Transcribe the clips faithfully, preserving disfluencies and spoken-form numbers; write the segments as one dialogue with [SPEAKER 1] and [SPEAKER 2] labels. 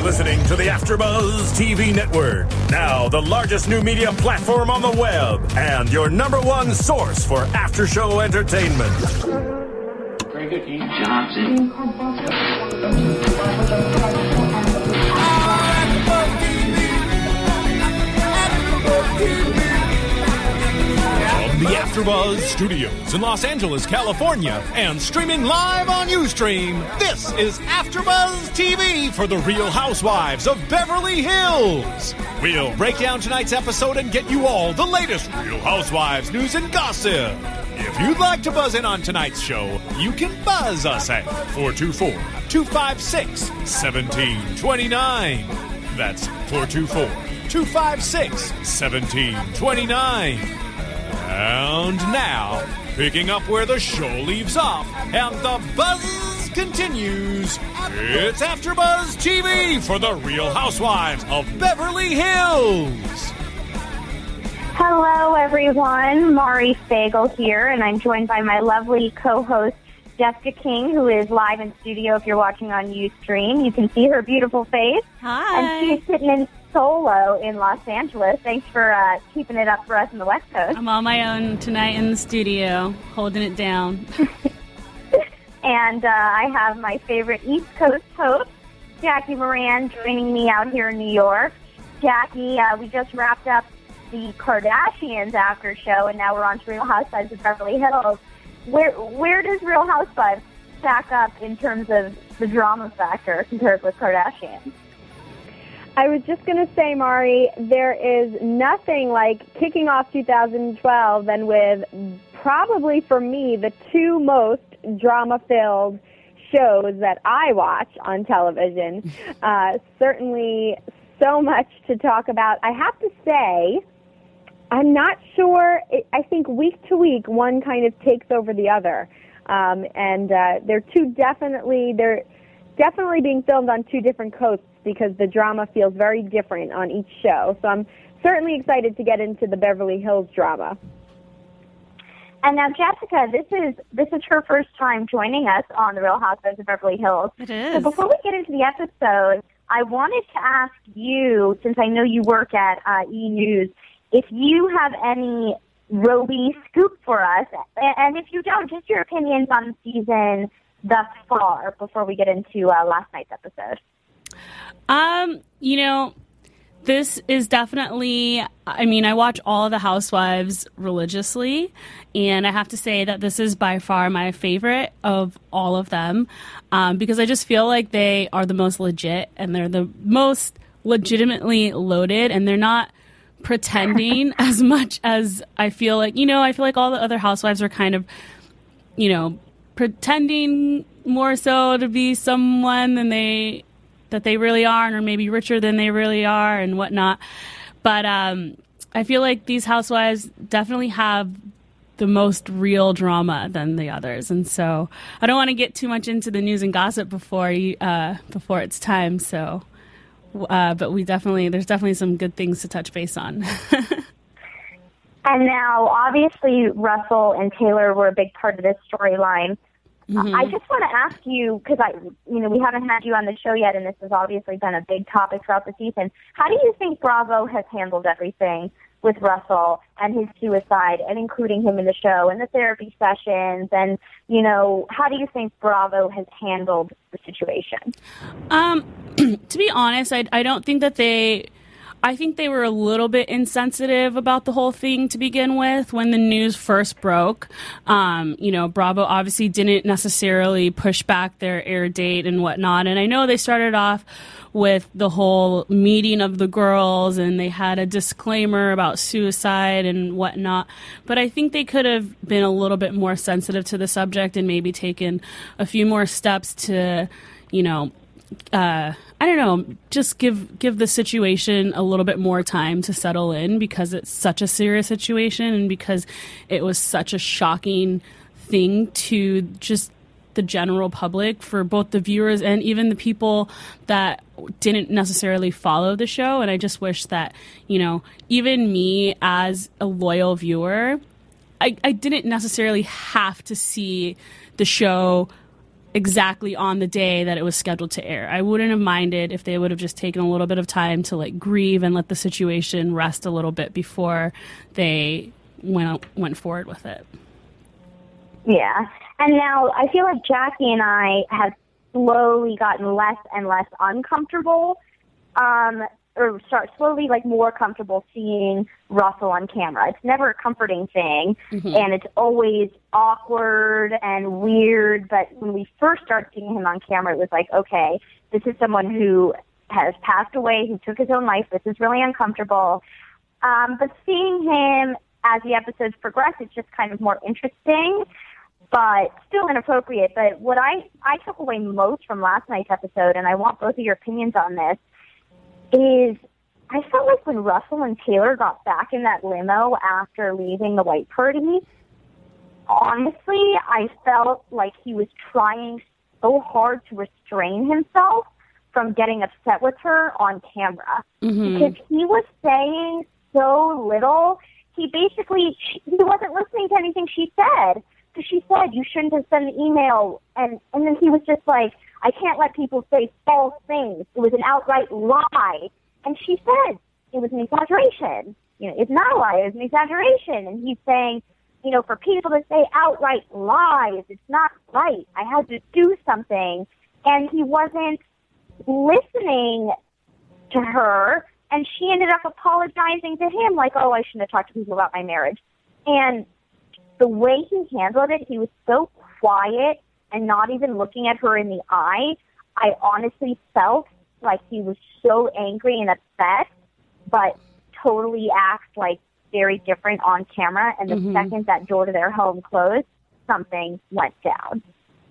[SPEAKER 1] listening to the AfterBuzz T V network, now the largest new media platform on the web, and your number one source for after-show entertainment.
[SPEAKER 2] Very good, Keith Johnson.
[SPEAKER 3] The AfterBuzz Studios in Los Angeles, California, and streaming live on Ustream, this is AfterBuzz T V for The Real Housewives of Beverly Hills. We'll break down tonight's episode and get you all the latest Real Housewives news and gossip. If you'd like to buzz in on tonight's show, you can buzz us at four two four, two five six, one seven two nine. That's four two four, two five six, one seven two nine. And now, picking up where the show leaves off and the buzz continues, it's AfterBuzz T V for The Real Housewives of Beverly Hills.
[SPEAKER 4] Hello, everyone. Maury Fagel here, and I'm joined by my lovely co-host, Jessica King, who is live in studio if you're watching on Ustream. You can see her beautiful face.
[SPEAKER 5] Hi.
[SPEAKER 4] And she's sitting in solo in Los Angeles. Thanks for uh, keeping it up for us in the West Coast.
[SPEAKER 5] I'm on my own tonight in the studio, holding it down.
[SPEAKER 4] And uh, I have my favorite East Coast host, Jackie Moran, joining me out here in New York. Jackie, uh, we just wrapped up the Kardashians after show, and now we're on to Real Housewives of Beverly Hills. Where where does Real Housewives stack up in terms of the drama factor compared with Kardashians?
[SPEAKER 6] I was just going to say, Mari, there is nothing like kicking off two thousand twelve than with probably, for me, the two most drama-filled shows that I watch on television. Uh, certainly so much to talk about. I have to say, I'm not sure. It, I think week to week, one kind of takes over the other. Um, and uh, they're two definitely, they're definitely being filmed on two different coasts, because the drama feels very different on each show. So I'm certainly excited to get into the Beverly Hills drama.
[SPEAKER 4] And now, Jessica, this is this is her first time joining us on The Real Housewives of Beverly Hills.
[SPEAKER 5] It is.
[SPEAKER 4] So before we get into the episode, I wanted to ask you, since I know you work at uh, E! News, if you have any Roby scoop for us, and if you don't, just your opinions on the season thus far before we get into uh, last night's episode.
[SPEAKER 5] Um, you know, this is definitely, I mean, I watch all of the Housewives religiously, and I have to say that this is by far my favorite of all of them, um, because I just feel like they are the most legit, and they're the most legitimately loaded, and they're not pretending as much as I feel like, you know, I feel like all the other Housewives are kind of, you know, pretending more so to be someone than they that they really are, or maybe richer than they really are and whatnot. But um, I feel like these Housewives definitely have the most real drama than the others. And so I don't want to get too much into the news and gossip before you, uh, before it's time. So, uh, but we definitely, there's definitely some good things to touch base on.
[SPEAKER 4] And now, obviously, Russell and Taylor were a big part of this storyline. Mm-hmm. I just want to ask you, because I, you know, we haven't had you on the show yet, and this has obviously been a big topic throughout the season. How do you think Bravo has handled everything with Russell and his suicide, and including him in the show and the therapy sessions? And, you know, how do you think Bravo has handled the situation?
[SPEAKER 5] Um, to be honest, I, I don't think that they... I think they were a little bit insensitive about the whole thing to begin with when the news first broke. Um, you know, Bravo obviously didn't necessarily push back their air date and whatnot. And I know they started off with the whole meeting of the girls, and they had a disclaimer about suicide and whatnot. But I think they could have been a little bit more sensitive to the subject and maybe taken a few more steps to, you know, uh, I don't know, just give give the situation a little bit more time to settle in, because it's such a serious situation and because it was such a shocking thing to just the general public, for both the viewers and even the people that didn't necessarily follow the show. And I just wish that, you know, even me as a loyal viewer, I, I didn't necessarily have to see the show exactly on the day that it was scheduled to air. I wouldn't have minded if they would have just taken a little bit of time to like grieve and let the situation rest a little bit before they went went forward with it.
[SPEAKER 4] Yeah. And now I feel like Jackie and I have slowly gotten less and less uncomfortable, um, or start slowly like more comfortable seeing Russell on camera. It's never a comforting thing, mm-hmm. and it's always awkward and weird. But when we first started seeing him on camera, it was like, okay, this is someone who has passed away, who took his own life. This is really uncomfortable. Um, but seeing him as the episodes progress, it's just kind of more interesting, but still inappropriate. But what I, I took away most from last night's episode, and I want both of your opinions on this, is I felt like when Russell and Taylor got back in that limo after leaving the white party, honestly, I felt like he was trying so hard to restrain himself from getting upset with her on camera. Mm-hmm. Because he was saying so little. He basically, he wasn't listening to anything she said. Because she said, you shouldn't have sent an email. And, and then he was just like, I can't let people say false things. It was an outright lie. And she said it was an exaggeration. You know, it's not a lie, it was an exaggeration. And he's saying, you know, for people to say outright lies, it's not right. I had to do something. And he wasn't listening to her. And she ended up apologizing to him, like, oh, I shouldn't have talked to people about my marriage. And the way he handled it, he was so quiet and not even looking at her in the eye. I honestly felt like he was so angry and upset, but totally acts like very different on camera. And the mm-hmm. second that door to their home closed, something went down.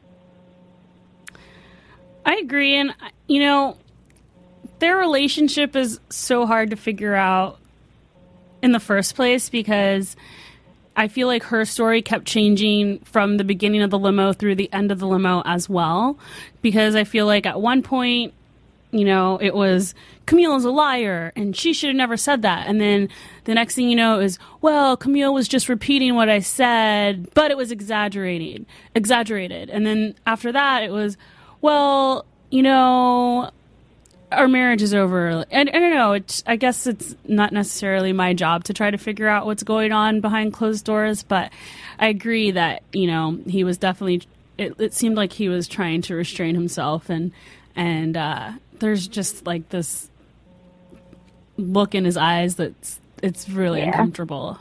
[SPEAKER 5] I agree. And, you know, their relationship is so hard to figure out in the first place because I feel like her story kept changing from the beginning of the limo through the end of the limo as well. Because I feel like at one point, you know, it was Camille is a liar and she should have never said that. And then the next thing you know is, well, Camille was just repeating what I said, but it was exaggerated, exaggerated. And then after that, it was, well, you know, our marriage is over. And I don't know. It's, I guess it's not necessarily my job to try to figure out what's going on behind closed doors. But I agree that, you know, he was definitely, it, it seemed like he was trying to restrain himself. And, and uh, there's just like this look in his eyes that's, it's really yeah. uncomfortable.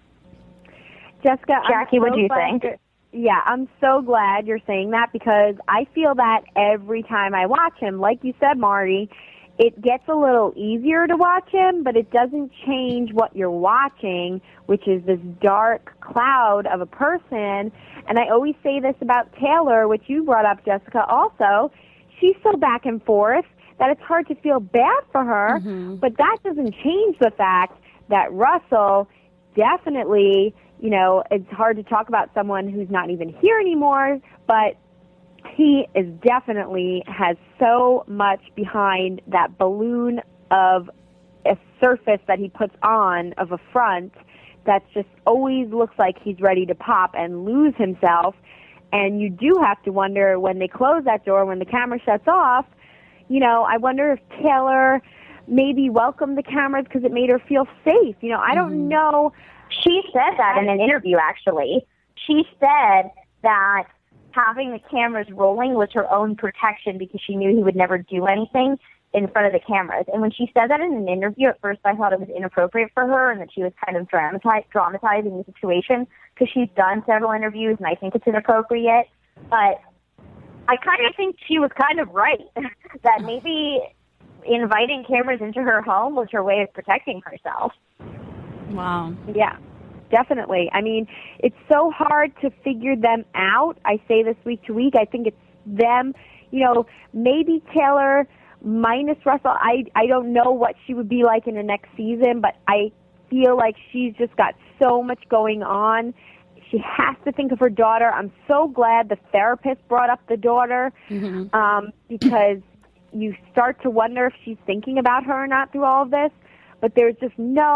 [SPEAKER 6] Jessica,
[SPEAKER 4] Jackie, what do you think?
[SPEAKER 6] Yeah, I'm so glad you're saying that because I feel that every time I watch him. Like you said, Mari, it gets a little easier to watch him, but it doesn't change what you're watching, which is this dark cloud of a person. And I always say this about Taylor, which you brought up, Jessica, also. She's so back and forth that it's hard to feel bad for her, mm-hmm. but that doesn't change the fact that Russell definitely, you know, it's hard to talk about someone who's not even here anymore, but he is definitely has so much behind that balloon of a surface that he puts on of a front that just always looks like he's ready to pop and lose himself. And you do have to wonder when they close that door, when the camera shuts off, you know, I wonder if Taylor maybe welcomed the cameras because it made her feel safe. You know, I don't mm-hmm. know.
[SPEAKER 4] She said that in an interview, actually. She said that having the cameras rolling was her own protection because she knew he would never do anything in front of the cameras. And when she said that in an interview, at first I thought it was inappropriate for her and that she was kind of dramatize, dramatizing the situation because she's done several interviews and I think it's inappropriate. But I kind of think she was kind of right that maybe inviting cameras into her home was her way of protecting herself.
[SPEAKER 5] Wow.
[SPEAKER 6] Yeah, definitely. I mean, it's so hard to figure them out. I say this week to week. I think it's them. You know, maybe Taylor minus Russell. I, I don't know what she would be like in the next season, but I feel like she's just got so much going on. She has to think of her daughter. I'm so glad the therapist brought up the daughter mm-hmm. um, because you start to wonder if she's thinking about her or not through all of this. But there's just no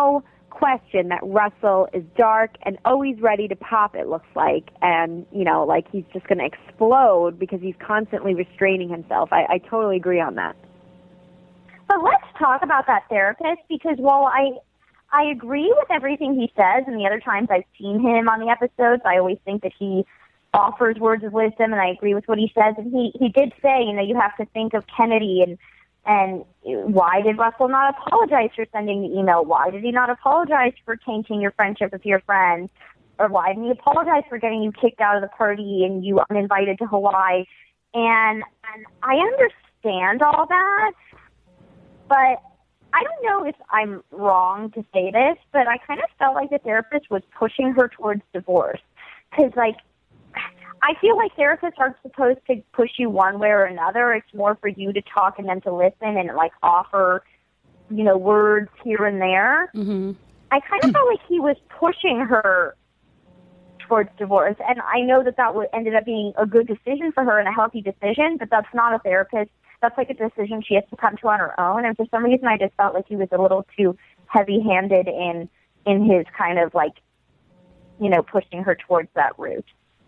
[SPEAKER 6] question that Russell is dark and always ready to pop, it looks like, and, you know, like he's just going to explode because he's constantly restraining himself. I, I totally agree on that.
[SPEAKER 4] But let's talk about that therapist, because while I I agree with everything he says, and the other times I've seen him on the episodes, I always think that he offers words of wisdom, and I agree with what he says. And he, he did say, you know, you have to think of Kennedy, and and why did Russell not apologize for sending the email? Why did he not apologize for tainting your friendship with your friends? Or why didn't he apologize for getting you kicked out of the party and you uninvited to Hawaii? And, and I understand all that, but I don't know if I'm wrong to say this, but I kind of felt like the therapist was pushing her towards divorce. Because, like, I feel like therapists aren't supposed to push you one way or another. It's more for you to talk and them to listen and, like, offer, you know, words here and there.
[SPEAKER 5] Mm-hmm.
[SPEAKER 4] I kind of felt like he was pushing her towards divorce. And I know that that would, ended up being a good decision for her and a healthy decision, but that's not a therapist. That's like a decision she has to come to on her own. And for some reason, I just felt like he was a little too heavy-handed in in his kind of, like, you know, pushing her towards that route.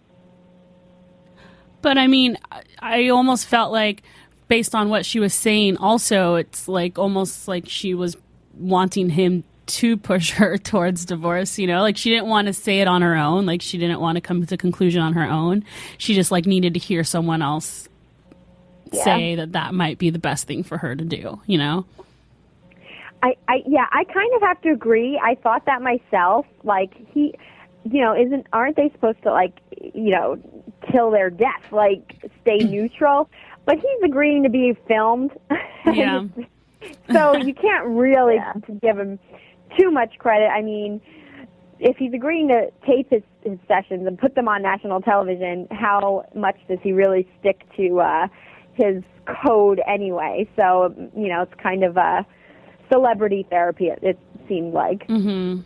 [SPEAKER 5] But, I mean, I almost felt like, based on what she was saying, also, it's like almost like she was wanting him to push her towards divorce, you know? Like, she didn't want to say it on her own. Like, she didn't want to come to a conclusion on her own. She just, like, needed to hear someone else yeah. say that that might be the best thing for her to do, you know?
[SPEAKER 6] I, I yeah, I kind of have to agree. I thought that myself. Like, he, you know, isn't aren't they supposed to, like, you know, till their death, like, stay neutral? But he's agreeing to be filmed.
[SPEAKER 5] Yeah.
[SPEAKER 6] So you can't really
[SPEAKER 4] yeah.
[SPEAKER 6] give him too much credit. I mean, if he's agreeing to tape his, his sessions and put them on national television, how much does he really stick to uh, his code anyway? So, you know, it's kind of a celebrity therapy, it, it seemed like.
[SPEAKER 5] Mm-hmm.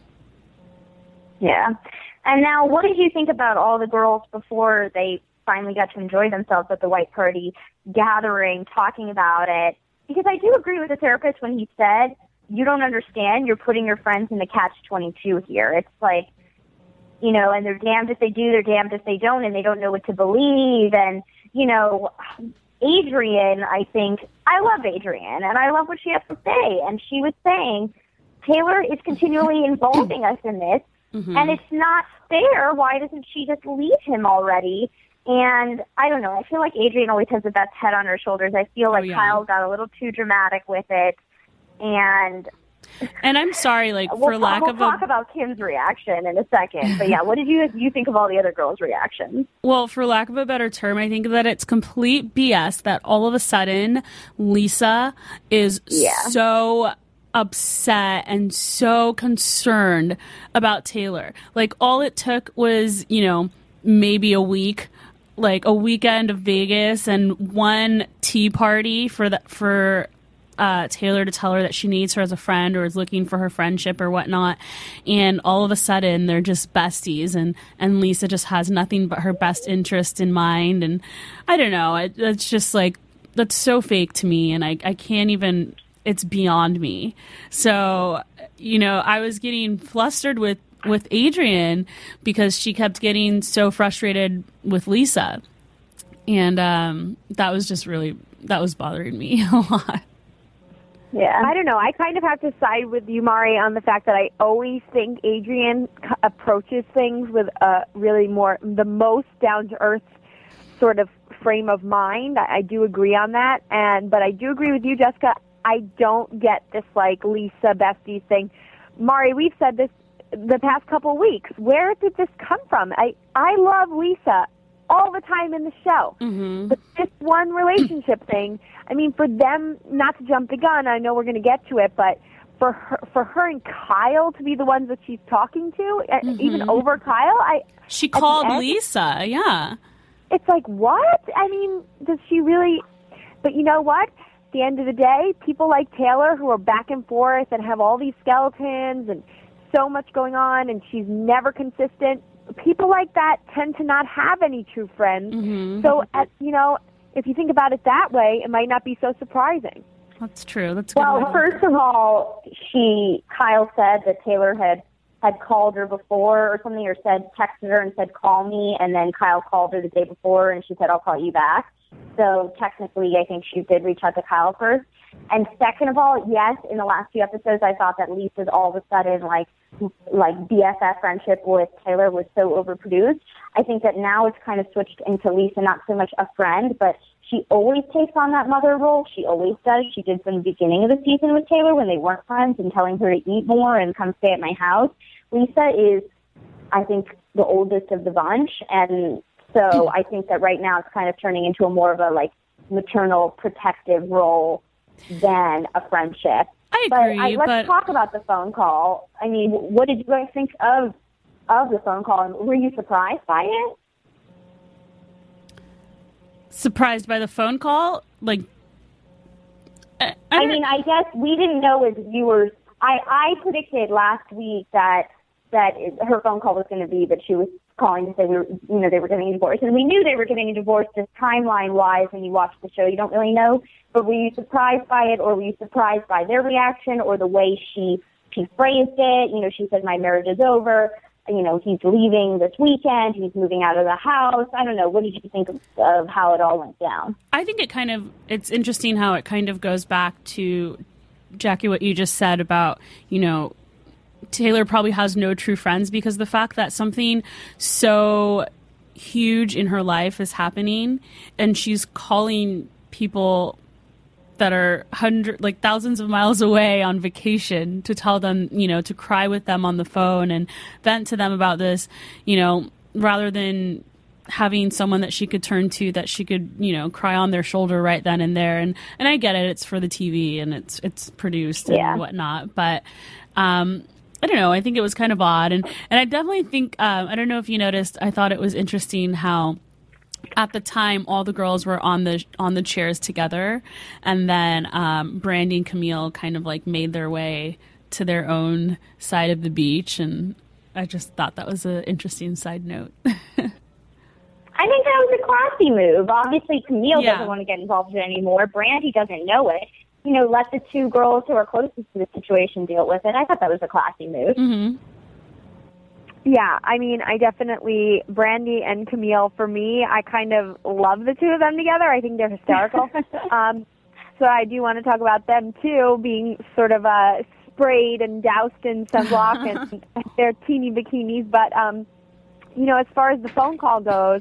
[SPEAKER 4] Yeah. And now, what did you think about all the girls before they finally got to enjoy themselves at the white party, gathering, talking about it? Because I do agree with the therapist when he said, you don't understand, you're putting your friends in the catch twenty-two here. It's like, you know, and they're damned if they do, they're damned if they don't, and they don't know what to believe. And, you know, Adrienne, I think, I love Adrienne, and I love what she has to say. And she was saying, Taylor is continually involving us in this, mm-hmm. and it's not fair. Why doesn't she just leave him already? And I don't know. I feel like Adrienne always has the best head on her shoulders. I feel like oh, yeah. Kyle got a little too dramatic with it. And
[SPEAKER 5] and I'm sorry, like,
[SPEAKER 4] we'll,
[SPEAKER 5] for lack
[SPEAKER 4] we'll
[SPEAKER 5] of
[SPEAKER 4] a... We'll
[SPEAKER 5] a...
[SPEAKER 4] talk about Kim's reaction in a second. But, yeah, what did you you think of all the other girls' reactions?
[SPEAKER 5] Well, for lack of a better term, I think that it's complete B S that all of a sudden Lisa is
[SPEAKER 4] yeah.
[SPEAKER 5] so upset and so concerned about Taylor. Like, all it took was, you know, maybe a week, like a weekend of Vegas and one tea party for the, for uh, Taylor to tell her that she needs her as a friend or is looking for her friendship or whatnot. And all of a sudden they're just besties, and, and Lisa just has nothing but her best interest in mind. And I don't know, it, it's just like, that's so fake to me. And I, I can't even, it's beyond me. So, you know, I was getting flustered with, with Adrienne because she kept getting so frustrated with Lisa. And um, that was just really, that was bothering me a lot.
[SPEAKER 6] Yeah. I don't know. I kind of have to side with you, Mari, on the fact that I always think Adrienne c- approaches things with a really more, the most down-to-earth sort of frame of mind. I, I do agree on that. And but I do agree with you, Jessica. I don't get this, like, Lisa besties thing. Mari, we've said this the past couple of weeks. Where did this come from? I, I love Lisa all the time in the show.
[SPEAKER 5] Mm-hmm.
[SPEAKER 6] But this one relationship thing, I mean, for them, not to jump the gun, I know we're going to get to it, but for her, for her and Kyle to be the ones that she's talking to, mm-hmm. even over Kyle, I
[SPEAKER 5] she called
[SPEAKER 6] end,
[SPEAKER 5] Lisa, yeah.
[SPEAKER 6] It's like, what? I mean, does she really? But you know what? At the end of the day, people like Taylor who are back and forth and have all these skeletons and so much going on, and she's never consistent. People like that tend to not have any true friends.
[SPEAKER 5] Mm-hmm.
[SPEAKER 6] So, at, you know, if you think about it that way, it might not be so surprising.
[SPEAKER 5] That's true. That's a good
[SPEAKER 4] Well,
[SPEAKER 5] way to
[SPEAKER 4] first of all, she Kyle said that Taylor had had called her before or something, or said texted her and said call me, and then Kyle called her the day before and she said I'll call you back. So technically, I think she did reach out to Kyle first. And second of all, yes, in the last few episodes, I thought that Lisa's all of a sudden like like B F F friendship with Taylor was so overproduced. I think that now it's kind of switched into Lisa not so much a friend, but she always takes on that mother role. She always does. She did from the beginning of the season with Taylor when they weren't friends and telling her to eat more and come stay at my house. Lisa is, I think, the oldest of the bunch, and so I think that right now it's kind of turning into a more of a like maternal protective role than a friendship.
[SPEAKER 5] I
[SPEAKER 4] But
[SPEAKER 5] agree,
[SPEAKER 4] I, let's
[SPEAKER 5] but
[SPEAKER 4] talk about the phone call. I mean, what did you guys think of of the phone call? And were you surprised by it?
[SPEAKER 5] surprised by the phone call? Like, I, I,
[SPEAKER 4] I mean, I guess we didn't know as viewers. I, I predicted last week that that it, her phone call was going to be that she was calling to say we were, you know, they were getting a divorce, and we knew they were getting a divorce. Just timeline wise, when you watch the show, you don't really know. But were you surprised by it, or were you surprised by their reaction, or the way she she phrased it? You know, she said, "My marriage is over." You know, he's leaving this weekend. He's moving out of the house. I don't know. What did you think of, of how it all went down?
[SPEAKER 5] I think it kind of, it's interesting how it kind of goes back to, Jackie, what you just said about, you know, Taylor probably has no true friends, because the fact that something so huge in her life is happening and she's calling people that are hundred, like thousands of miles away on vacation to tell them, you know, to cry with them on the phone and vent to them about this, you know, rather than having someone that she could turn to, that she could, you know, cry on their shoulder right then and there. And, and I get it. It's for the T V and it's, it's produced and
[SPEAKER 4] Yeah.
[SPEAKER 5] whatnot. But, um, I don't know. I think it was kind of odd. And, and I definitely think, um, I don't know if you noticed, I thought it was interesting how at the time all the girls were on the, on the chairs together. And then, um, Brandy and Camille kind of like made their way to their own side of the beach. And I just thought that was an interesting side note.
[SPEAKER 4] I think that was a classy move. Obviously, Camille
[SPEAKER 5] Yeah.
[SPEAKER 4] doesn't want to get involved in it anymore. Brandy doesn't know it. You know, let the two girls who are closest to the situation deal with it. I thought that was a classy move.
[SPEAKER 5] Mm-hmm.
[SPEAKER 6] Yeah, I mean, I definitely, Brandy and Camille, for me, I kind of love the two of them together. I think they're hysterical. um, so I do want to talk about them, too, being sort of uh, sprayed and doused in sunblock and their teeny bikinis. But, um, you know, as far as the phone call goes,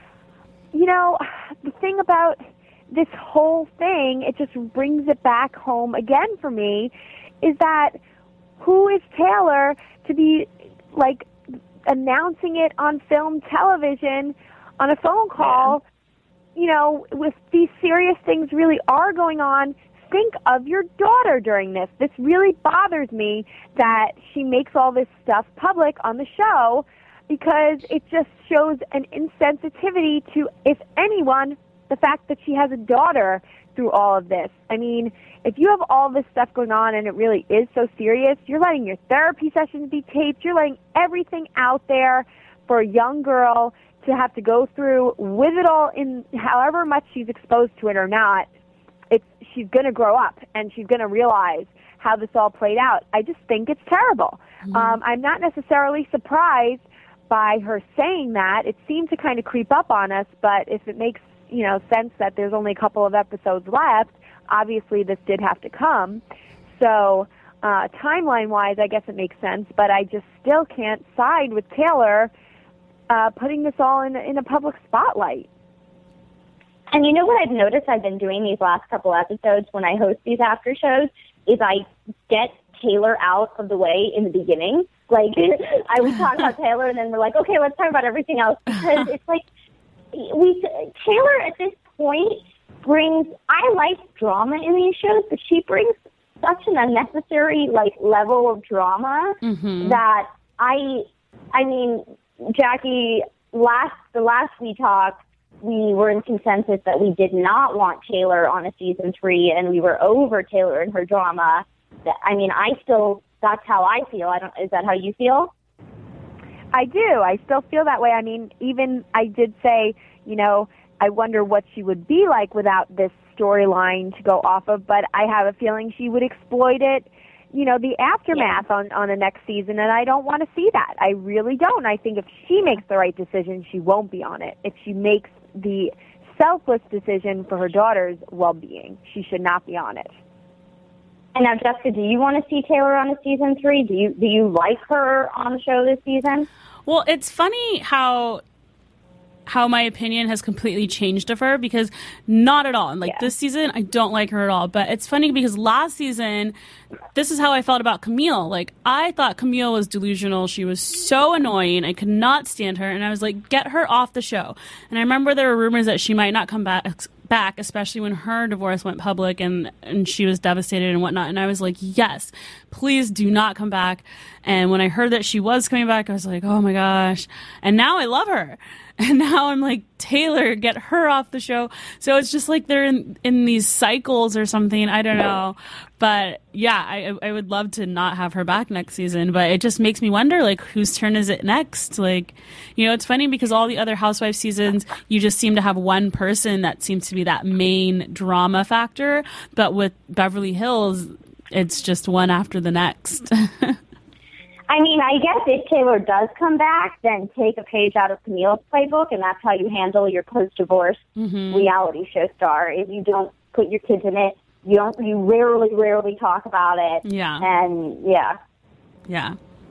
[SPEAKER 6] you know, the thing about this whole thing, it just brings it back home again for me, is that who is Taylor to be, like, announcing it on film television on a phone call? Yeah. You know, if these serious things really are going on, think of your daughter during this. This really bothers me that she makes all this stuff public on the show, because it just shows an insensitivity to, if anyone, the fact that she has a daughter through all of this. I mean, if you have all this stuff going on and it really is so serious, you're letting your therapy sessions be taped, you're letting everything out there for a young girl to have to go through with it all, in however much she's exposed to it or not. It's, she's going to grow up and she's going to realize how this all played out. I just think it's terrible. Mm-hmm. Um, I'm not necessarily surprised by her saying that. It seemed to kind of creep up on us, but if it makes, you know, sense that there's only a couple of episodes left, obviously this did have to come. So uh, timeline-wise, I guess it makes sense, but I just still can't side with Taylor uh, putting this all in, in a public spotlight.
[SPEAKER 4] And you know what I've noticed I've been doing these last couple episodes when I host these after shows is I get Taylor out of the way in the beginning. Like, I would talk about Taylor, and then we're like, okay, let's talk about everything else. Because it's like, we Taylor at this point brings, I like drama in these shows, but she brings such an unnecessary, like, level of drama mm-hmm. that I, I mean, Jackie, last the last we talked, we were in consensus that we did not want Taylor on a season three, and we were over Taylor and her drama. I mean, I still, that's how I feel. I don't, is that how you feel?
[SPEAKER 6] I do. I still feel that way. I mean, even I did say, you know, I wonder what she would be like without this storyline to go off of, but I have a feeling she would exploit it, you know, the aftermath yeah. on, on the next season, and I don't want to see that. I really don't. I think if she makes the right decision, she won't be on it. If she makes the selfless decision for her daughter's well-being, she should not be on it.
[SPEAKER 4] And now, Jessica, do you want to see Taylor on a season three? Do you do you like her on the show this season?
[SPEAKER 5] Well, it's funny how how my opinion has completely changed of her, because not at all. And like yeah. this season, I don't like her at all. But it's funny because last season, this is how I felt about Camille. Like, I thought Camille was delusional. She was so annoying. I could not stand her. And I was like, get her off the show. And I remember there were rumors that she might not come back, back, especially when her divorce went public and, and she was devastated and whatnot. And I was like, yes, please do not come back. And when I heard that she was coming back, I was like, oh my gosh. And now I love her. And now I'm like, Taylor, get her off the show. So it's just like they're in, in these cycles or something. I don't know. But yeah, I I would love to not have her back next season. But it just makes me wonder, like, whose turn is it next? Like, you know, it's funny because all the other Housewives seasons, you just seem to have one person that seems to be that main drama factor. But with Beverly Hills, it's just one after the next.
[SPEAKER 4] I mean, I guess if Taylor does come back, then take a page out of Camille's playbook, and that's how you handle your post-divorce mm-hmm. reality show star. If you don't put your kids in it, you don't. You rarely, rarely talk about it.
[SPEAKER 5] Yeah.
[SPEAKER 4] And yeah.
[SPEAKER 5] Yeah.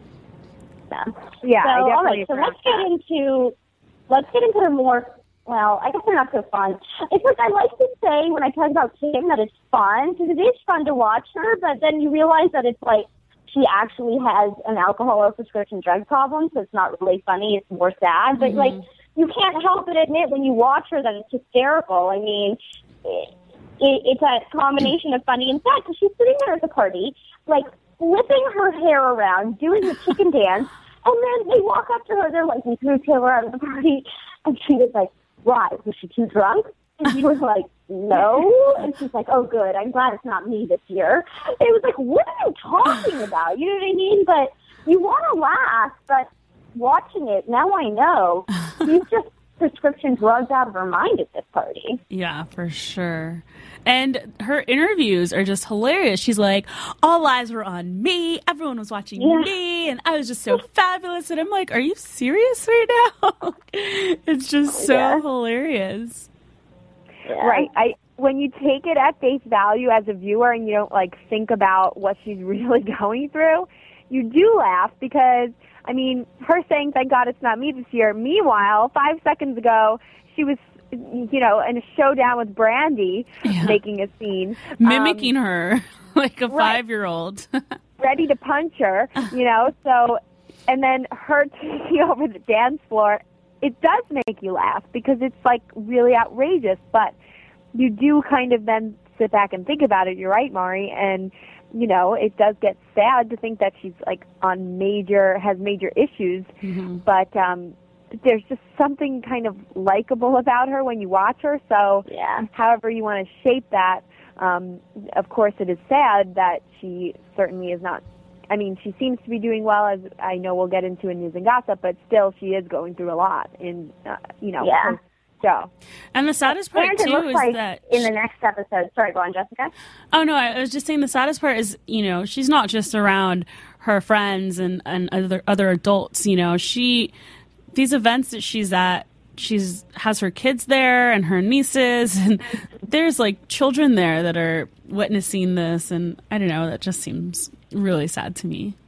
[SPEAKER 4] Yeah. yeah so, all right. So let's get into let's get into the more. Well, I guess they're not so fun. It's like I like to say when I talk about Kim that it's fun, because it is fun to watch her, but then you realize that it's like, she actually has an alcohol or prescription drug problem, so it's not really funny. It's more sad. But, mm-hmm. like, you can't help but admit when you watch her that it's hysterical. I mean, it, it, it's a combination of funny and sad, because she's sitting there at the party, like, flipping her hair around, doing the chicken dance, and then they walk up to her. They're like, we threw Taylor out of the party. And she was like, why? Was she too drunk? And she was like, no. And she's like, oh, good. I'm glad it's not me this year. It was like, what are you talking about? You know what I mean? But you want to laugh, but watching it, now I know. She's just prescription drugs out of her mind at this party.
[SPEAKER 5] Yeah, for sure. And her interviews are just hilarious. She's like, all eyes were on me. Everyone was watching yeah. me. And I was just so fabulous. And I'm like, are you serious right now? It's just so yeah. hilarious.
[SPEAKER 6] Yeah. Right. I when you take it at face value as a viewer and you don't like think about what she's really going through, you do laugh because, I mean, her saying, thank God it's not me this year. Meanwhile, five seconds ago, she was, you know, in a showdown with Brandy, yeah. making a scene.
[SPEAKER 5] Mimicking um, her like a
[SPEAKER 6] right.
[SPEAKER 5] five-year-old.
[SPEAKER 6] Ready to punch her, you know. So, and then her taking over the dance floor, it does make you laugh because it's, like, really outrageous. But you do kind of then sit back and think about it. You're right, Mari. And, you know, it does get sad to think that she's, like, on major, has major issues. Mm-hmm. But um, there's just something kind of likable about her when you watch her. So
[SPEAKER 4] yeah.
[SPEAKER 6] however you want to shape that, um, of course it is sad that she certainly is not. I mean, she seems to be doing well, as I know we'll get into in News and Gossip, but still she is going through a lot in, uh, you know,
[SPEAKER 4] yeah.
[SPEAKER 6] her show.
[SPEAKER 5] And the saddest part,
[SPEAKER 4] and
[SPEAKER 5] too,
[SPEAKER 4] it looks
[SPEAKER 5] is
[SPEAKER 4] like
[SPEAKER 5] that...
[SPEAKER 4] in the next episode... Sorry, go on, Jessica.
[SPEAKER 5] Oh, no, I was just saying the saddest part is, you know, she's not just around her friends and, and other other adults, you know. She... These events that she's at, she's has her kids there and her nieces, and there's, like, children there that are witnessing this, and I don't know, that just seems really sad to me.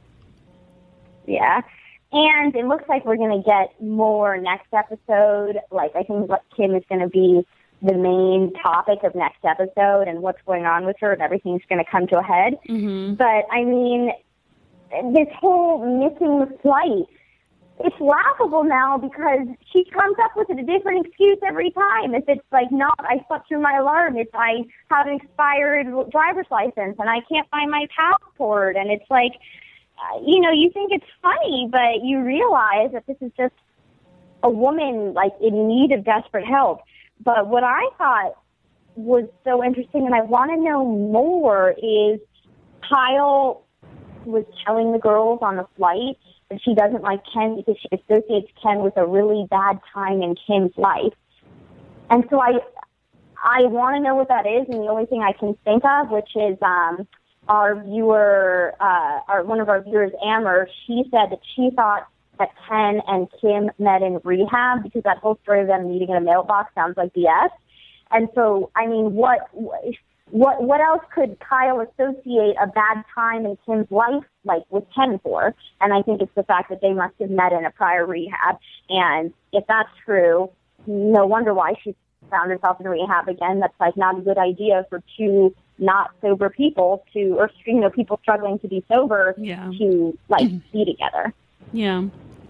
[SPEAKER 4] Yeah. And it looks like we're going to get more next episode. Like, I think what Kim is going to be the main topic of next episode and what's going on with her, and everything's going to come to a head.
[SPEAKER 5] Mm-hmm.
[SPEAKER 4] But, I mean, this whole missing the flight, it's laughable now because she comes up with a different excuse every time. If it's like, not, I slept through my alarm, it's I have an expired driver's license and I can't find my passport. And it's like, uh, you know, you think it's funny, but you realize that this is just a woman, like, in need of desperate help. But what I thought was so interesting, and I want to know more, is Kyle was telling the girls on the flight that she doesn't like Ken because she associates Ken with a really bad time in Kim's life. And so I I want to know what that is, and the only thing I can think of, which is um, our viewer, uh, our one of our viewers, Amber, she said that she thought that Ken and Kim met in rehab because that whole story of them meeting in a mailbox sounds like B S. And so, I mean, what what what else could Kyle associate a bad time in Kim's life like with Ken for? And I think it's the fact that they must have met in a prior rehab. And if that's true, no wonder why she found herself in rehab again. That's like not a good idea for two not sober people to, or you know, people struggling to be sober
[SPEAKER 5] yeah.
[SPEAKER 4] to like be together.
[SPEAKER 5] Yeah.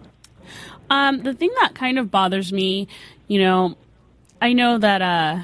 [SPEAKER 5] Um, the thing that kind of bothers me, you know, I know that uh,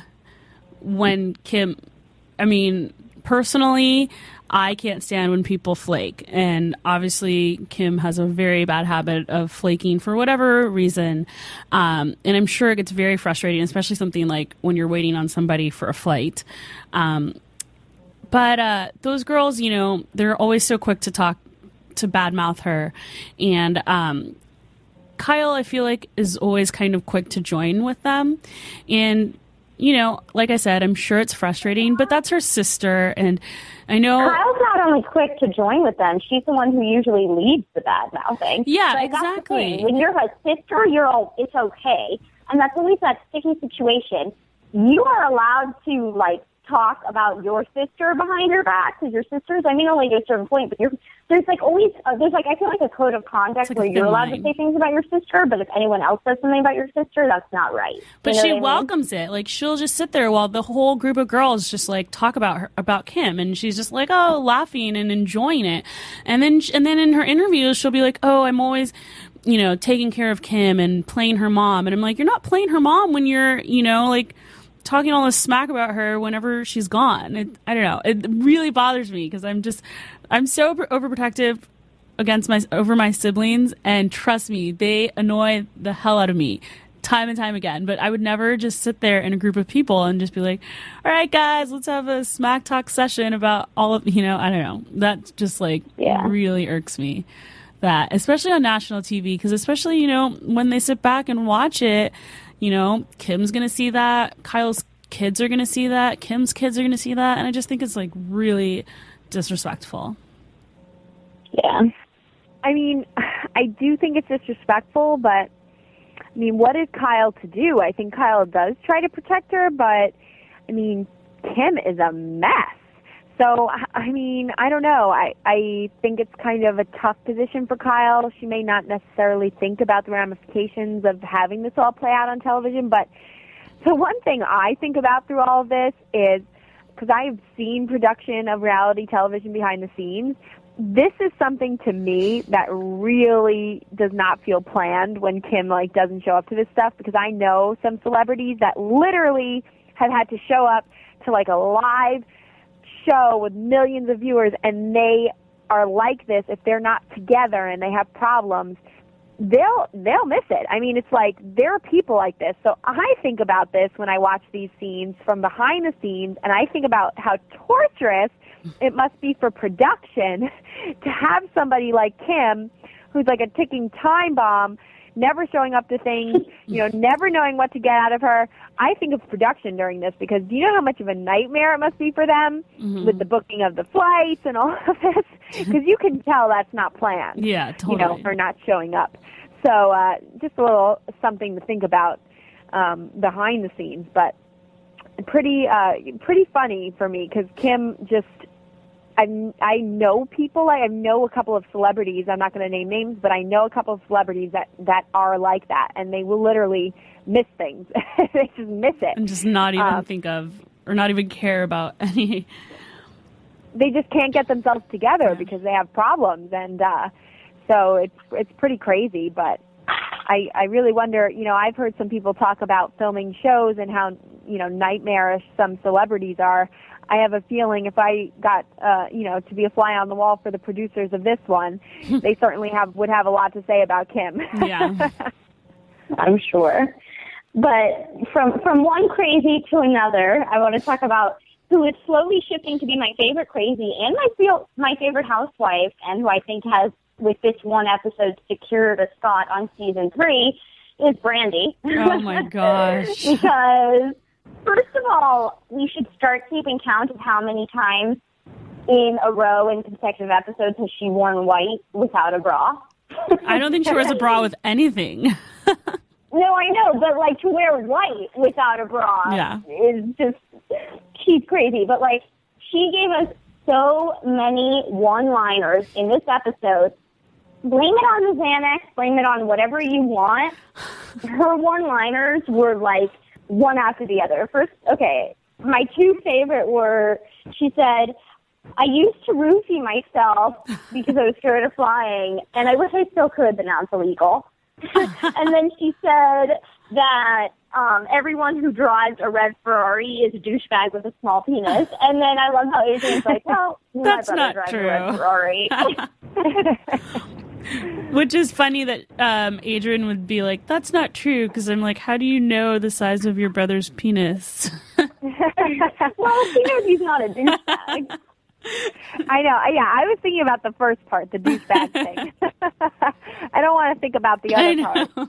[SPEAKER 5] when Kim, I mean, personally, I can't stand when people flake. And obviously, Kim has a very bad habit of flaking for whatever reason. Um, and I'm sure it gets very frustrating, especially something like when you're waiting on somebody for a flight. Um, but uh, those girls, you know, they're always so quick to talk, to badmouth her. And um, Kyle, I feel like, is always kind of quick to join with them. And, you know, like I said, I'm sure it's frustrating, but that's her sister. And I know
[SPEAKER 4] Kyle's not only quick to join with them, she's the one who usually leads the bad mouthing.
[SPEAKER 5] Yeah,
[SPEAKER 4] so
[SPEAKER 5] exactly.
[SPEAKER 4] When you're her sister, you're all, it's okay. And that's always that sticky situation. You are allowed to, like, talk about your sister behind her back, because your sisters, I mean, only to a certain point, but you're, there's like always, uh, there's like, I feel like a code of conduct
[SPEAKER 5] like
[SPEAKER 4] where you're allowed
[SPEAKER 5] line.
[SPEAKER 4] to say things about your sister, but if anyone else says something about your sister, that's not right.
[SPEAKER 5] But
[SPEAKER 4] you know
[SPEAKER 5] she
[SPEAKER 4] what I mean?
[SPEAKER 5] welcomes it. Like, she'll just sit there while the whole group of girls just like talk about her, about Kim, and she's just like, oh, laughing and enjoying it. And then, and then in her interviews, she'll be like, oh, I'm always, you know, taking care of Kim and playing her mom. And I'm like, you're not playing her mom when you're, you know, like, talking all this smack about her whenever she's gone. It, I don't know. It really bothers me because I'm just, I'm so overprotective against my, over my siblings. And trust me, they annoy the hell out of me time and time again. But I would never just sit there in a group of people and just be like, all right, guys, let's have a smack talk session about all of, you know, I don't know. That just like
[SPEAKER 4] yeah.
[SPEAKER 5] really irks me. That, especially on national T V, because especially, you know, when they sit back and watch it, you know, Kim's going to see that. Kyle's kids are going to see that. Kim's kids are going to see that. And I just think it's, like, really disrespectful.
[SPEAKER 6] Yeah. I mean, I do think it's disrespectful, but, I mean, what is Kyle to do? I think Kyle does try to protect her, but, I mean, Kim is a mess. So, I mean, I don't know. I, I think it's kind of a tough position for Kyle. She may not necessarily think about the ramifications of having this all play out on television. But the one thing I think about through all of this is, because I've seen production of reality television behind the scenes, this is something to me that really does not feel planned when Kim, like, doesn't show up to this stuff, because I know some celebrities that literally have had to show up to, like, a live show with millions of viewers, and they are like this. If they're not together and they have problems, they'll they'll miss it. I mean, it's like there are people like this. So I think about this when I watch these scenes from behind the scenes, and I think about how torturous it must be for production to have somebody like Kim, who's like a ticking time bomb, never showing up to things, you know, never knowing what to get out of her. I think of production during this, because do you know how much of a nightmare it must be for them mm-hmm. with the booking of the flights and all of this? Because you can tell that's not planned.
[SPEAKER 5] Yeah, totally.
[SPEAKER 6] You know, for not showing up. So uh, just a little something to think about um, behind the scenes, but pretty uh, pretty funny for me, because Kim just, I I know people, I know a couple of celebrities, I'm not going to name names, but I know a couple of celebrities that, that are like that, and they will literally miss things. They just miss it.
[SPEAKER 5] And just not even
[SPEAKER 6] um,
[SPEAKER 5] think of, or not even care about any.
[SPEAKER 6] They just can't get themselves together because they have problems, and uh, so it's it's pretty crazy, but I, I really wonder, you know, I've heard some people talk about filming shows and how, you know, nightmarish some celebrities are. I have a feeling if I got, uh, you know, to be a fly on the wall for the producers of this one, they certainly have would have a lot to say about Kim.
[SPEAKER 5] Yeah.
[SPEAKER 4] I'm sure. But from from one crazy to another, I want to talk about who is slowly shifting to be my favorite crazy and my feel my favorite housewife, and who I think has, with this one episode, secured a spot on season three, is Brandy.
[SPEAKER 5] Oh my gosh.
[SPEAKER 4] Because first of all, we should start keeping count of how many times in a row in consecutive episodes has she worn white without a bra.
[SPEAKER 5] I don't think she wears a bra with anything.
[SPEAKER 4] No, I know, but, like, to wear white without a bra
[SPEAKER 5] yeah.
[SPEAKER 4] is just, she's crazy. But, like, she gave us so many one-liners in this episode. Blame it on the Xanax, blame it on whatever you want. Her one-liners were, like, one after the other. First, okay, my two favorite were, she said, I used to roofie myself because I was scared of flying, and I wish I still could, but now it's illegal. And then she said that um, everyone who drives a red Ferrari is a douchebag with a small penis. And then I love how Adrian's like, well,
[SPEAKER 5] that's
[SPEAKER 4] my brother
[SPEAKER 5] not
[SPEAKER 4] drives
[SPEAKER 5] true.
[SPEAKER 4] a red Ferrari.
[SPEAKER 5] Which is funny that um, Adrian would be like, that's not true, because I'm like, how do you know the size of your brother's penis?
[SPEAKER 4] Well, she knows he's not a douchebag.
[SPEAKER 6] I know. Yeah, I was thinking about the first part, the douchebag thing. I don't want to think about the other part.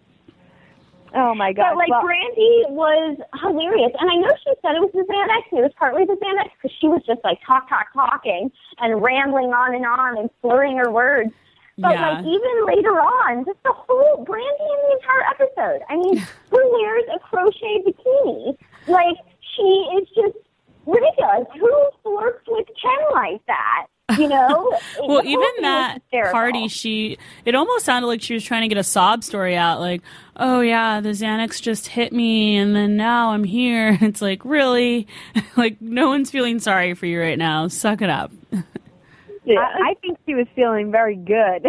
[SPEAKER 6] Oh, my God.
[SPEAKER 4] But, like,
[SPEAKER 6] well,
[SPEAKER 4] Brandy was hilarious. And I know she said it was the Xanax. It was partly the Xanax because she was just, like, talk, talk, talking and rambling on and on and slurring her words. But,
[SPEAKER 5] yeah.
[SPEAKER 4] like, even later on, just the whole Brandy in the entire episode. I mean, who wears a crochet bikini? Like, she is just ridiculous. Who flirts with Ken like that? You know?
[SPEAKER 5] Well, even that party, she, it almost sounded like she was trying to get a sob story out. Like, oh, yeah, the Xanax just hit me, and then now I'm here. It's like, really? Like, no one's feeling sorry for you right now. Suck it up.
[SPEAKER 6] Yeah. I, I think she was feeling very good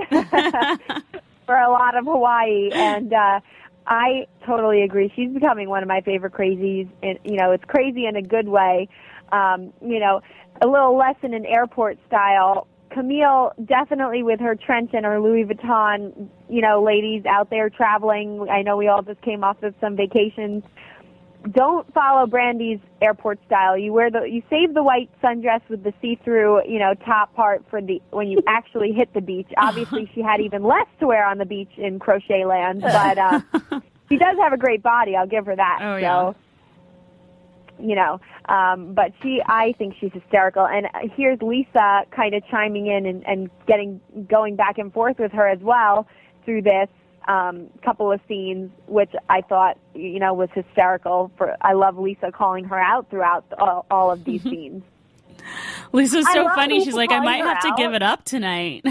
[SPEAKER 6] for a lot of Hawaii, and uh, I totally agree. She's becoming one of my favorite crazies. And, you know, it's crazy in a good way. Um, you know, a little lesson in airport style. Camille, definitely with her trench and her Louis Vuitton, you know, ladies out there traveling. I know we all just came off of some vacations. Don't follow Brandy's airport style. You wear the, you save the white sundress with the see-through, you know, top part for the when you actually hit the beach. Obviously, she had even less to wear on the beach in Crochet Land, but uh, she does have a great body. I'll give her that.
[SPEAKER 5] Oh yeah.
[SPEAKER 6] So, you know, um, but she, I think she's hysterical. And here's Lisa kind of chiming in and, and getting going back and forth with her as well through this. Um, couple of scenes, which I thought, you know, was hysterical. For I love Lisa calling her out throughout all, all of these scenes.
[SPEAKER 5] Lisa's so funny.
[SPEAKER 4] Lisa
[SPEAKER 5] She's like, I might have to
[SPEAKER 4] out.
[SPEAKER 5] give it up tonight.